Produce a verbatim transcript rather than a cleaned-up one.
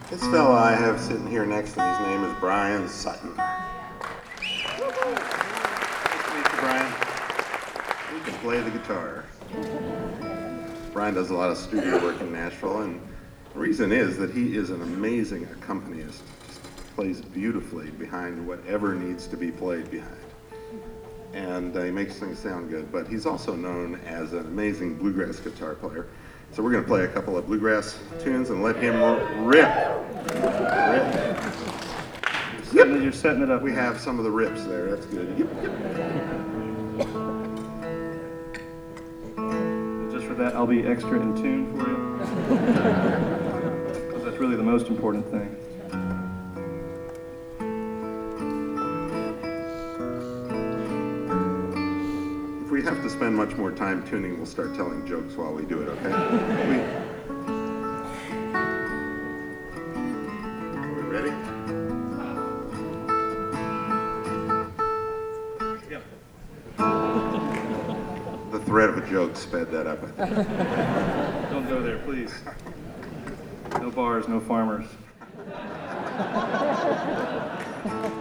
This fellow I have sitting here next to me, his name is Brian Sutton. Nice to meet you, Brian. He can play the guitar. Brian does a lot of studio work in Nashville, and the reason is that he is an amazing accompanist. Just plays beautifully behind whatever needs to be played behind. And uh, he makes things sound good, but he's also known as an amazing bluegrass guitar player. So we're going to play a couple of bluegrass tunes and let him rip. Rip. Setting it, you're setting it up. We have some of the rips there. That's good. Yep, yep. Just for that, I'll be extra in tune for you. Because that's really the most important thing. If we have to spend much more time tuning, we'll start telling jokes while we do it, okay? We... Are we ready? Yep. The threat of a joke sped that up, I think. Don't go there, please. No bars, no farmers.